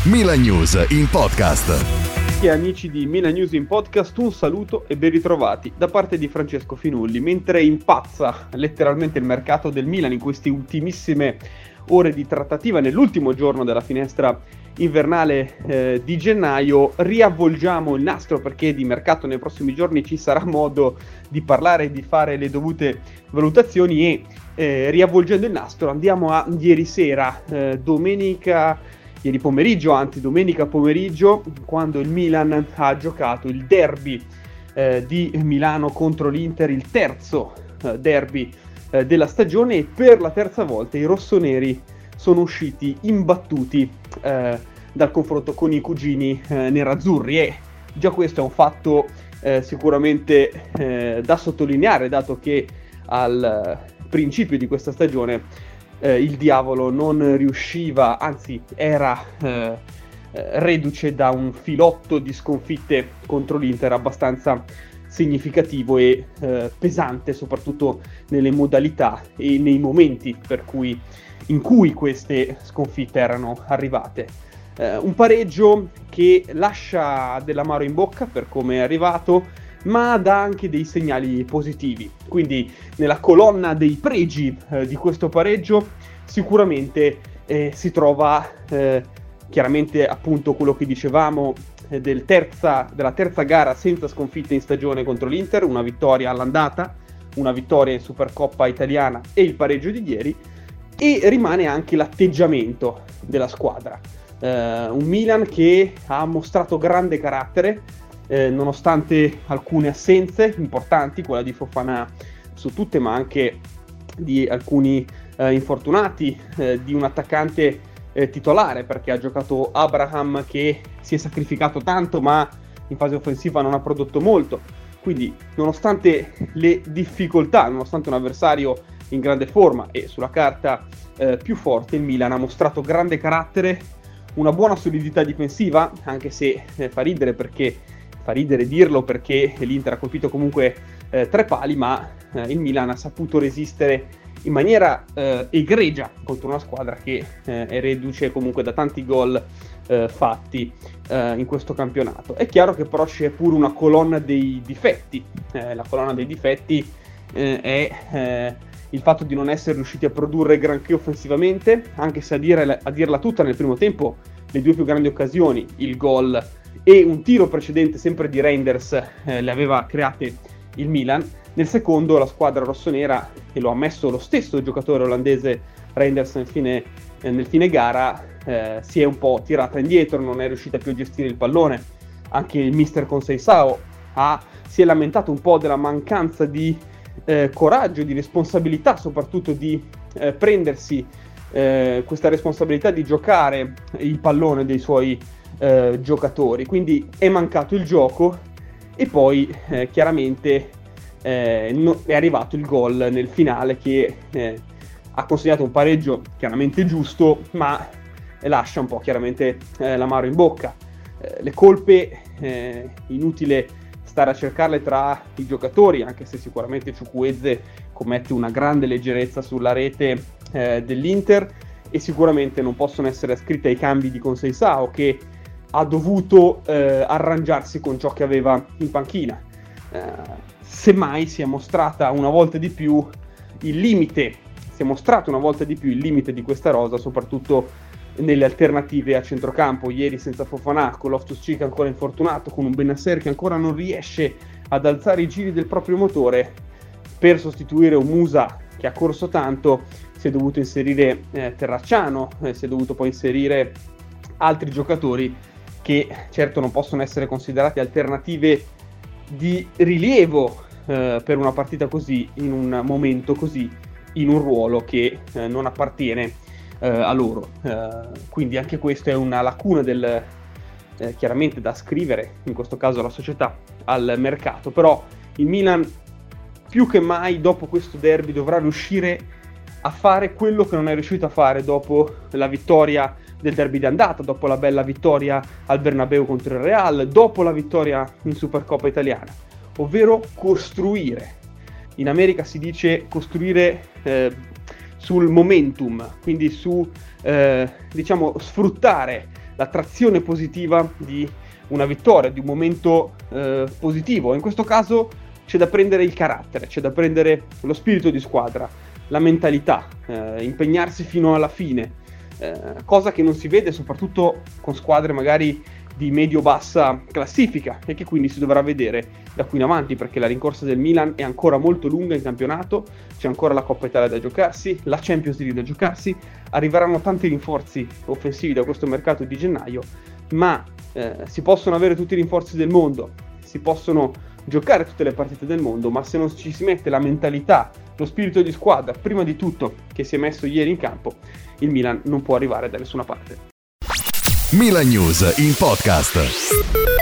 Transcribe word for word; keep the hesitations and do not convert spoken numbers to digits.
Milan News in podcast. E amici di Milan News in podcast, un saluto e ben ritrovati da parte di Francesco Finulli. Mentre impazza letteralmente il mercato del Milan in queste ultimissime ore di trattativa, nell'ultimo giorno della finestra invernale eh, di gennaio, riavvolgiamo il nastro perché di mercato nei prossimi giorni ci sarà modo di parlare e di fare le dovute valutazioni e eh, riavvolgendo il nastro andiamo a ieri sera, eh, domenica, ieri pomeriggio, anzi domenica pomeriggio, quando il Milan ha giocato il derby eh, di Milano contro l'Inter, il terzo eh, derby eh, della stagione, e per la terza volta i rossoneri sono usciti imbattuti eh, dal confronto con i cugini eh, nerazzurri, e già questo è un fatto eh, sicuramente eh, da sottolineare, dato che al principio di questa stagione eh, il diavolo non riusciva, anzi era eh, reduce da un filotto di sconfitte contro l'Inter abbastanza significativo e eh, pesante, soprattutto nelle modalità e nei momenti per cui in cui queste sconfitte erano arrivate. Eh, un pareggio che lascia dell'amaro in bocca per come è arrivato, ma dà anche dei segnali positivi. Quindi nella colonna dei pregi eh, di questo pareggio sicuramente eh, si trova eh, chiaramente appunto quello che dicevamo eh, del terza, della terza gara senza sconfitte in stagione contro l'Inter, una vittoria all'andata, una vittoria in Supercoppa italiana e il pareggio di ieri. E rimane anche l'atteggiamento della squadra, eh, un Milan che ha mostrato grande carattere eh, nonostante alcune assenze importanti, quella di Fofana su tutte, ma anche di alcuni eh, infortunati, eh, di un attaccante eh, titolare, perché ha giocato Abraham che si è sacrificato tanto ma in fase offensiva non ha prodotto molto. Quindi nonostante le difficoltà, nonostante un avversario in grande forma e sulla carta eh, più forte, il Milan ha mostrato grande carattere, una buona solidità difensiva, anche se eh, fa ridere perché fa ridere dirlo perché l'Inter ha colpito comunque eh, tre pali, ma eh, il Milan ha saputo resistere in maniera eh, egregia contro una squadra che eh, è reduce comunque da tanti gol eh, fatti eh, in questo campionato. È chiaro che però c'è pure una colonna dei difetti, eh, la colonna dei difetti eh, è eh, il fatto di non essere riusciti a produrre granché offensivamente, anche se a, dire, a dirla tutta nel primo tempo le due più grandi occasioni, il gol e un tiro precedente sempre di Reinders, eh, le aveva create il Milan. Nel secondo la squadra rossonera, e lo ha ammesso lo stesso giocatore olandese Reinders nel fine, eh, nel fine gara, eh, si è un po' tirata indietro, non è riuscita più a gestire il pallone. Anche il mister Conceição ha, si è lamentato un po' della mancanza di Eh, coraggio, di responsabilità, soprattutto di eh, prendersi eh, questa responsabilità di giocare il pallone dei suoi eh, giocatori. Quindi è mancato il gioco e poi eh, chiaramente eh, no, è arrivato il gol nel finale che eh, ha consegnato un pareggio chiaramente giusto, ma lascia un po' chiaramente eh, l'amaro in bocca. Eh, le colpe eh, inutile stare a cercarle tra i giocatori, anche se sicuramente Chukwueze commette una grande leggerezza sulla rete eh, dell'Inter, e sicuramente non possono essere ascritte ai cambi di Conceição, che ha dovuto eh, arrangiarsi con ciò che aveva in panchina. Eh, semmai si è mostrata una volta di più il limite, si è mostrato una volta di più il limite di questa rosa, soprattutto nelle alternative a centrocampo. Ieri senza Fofana, con Loftus-Cheek ancora infortunato, con un Bennacer che ancora non riesce ad alzare i giri del proprio motore, per sostituire un Musa che ha corso tanto si è dovuto inserire eh, Terracciano, eh, si è dovuto poi inserire altri giocatori che certo non possono essere considerati alternative di rilievo eh, per una partita così, in un momento così, in un ruolo che eh, non appartiene Uh, a loro, uh, quindi anche questa è una lacuna del eh, chiaramente da ascrivere in questo caso alla società, al mercato. Però il Milan più che mai dopo questo derby dovrà riuscire a fare quello che non è riuscito a fare dopo la vittoria del derby di andata, dopo la bella vittoria al Bernabeu contro il Real, dopo la vittoria in Supercoppa italiana, ovvero costruire. In America si dice costruire eh, sul momentum, quindi su eh, diciamo sfruttare trazione positiva di una vittoria, di un momento eh, positivo. In questo caso c'è da prendere il carattere, c'è da prendere lo spirito di squadra, la mentalità, eh, impegnarsi fino alla fine, eh, cosa che non si vede soprattutto con squadre magari di medio-bassa classifica e che quindi si dovrà vedere da qui in avanti, perché la rincorsa del Milan è ancora molto lunga in campionato, c'è ancora la Coppa Italia da giocarsi, la Champions League da giocarsi, arriveranno tanti rinforzi offensivi da questo mercato di gennaio, ma eh, si possono avere tutti i rinforzi del mondo, si possono giocare tutte le partite del mondo, ma se non ci si mette la mentalità, lo spirito di squadra, prima di tutto, che si è messo ieri in campo, il Milan non può arrivare da nessuna parte. Milan News in podcast.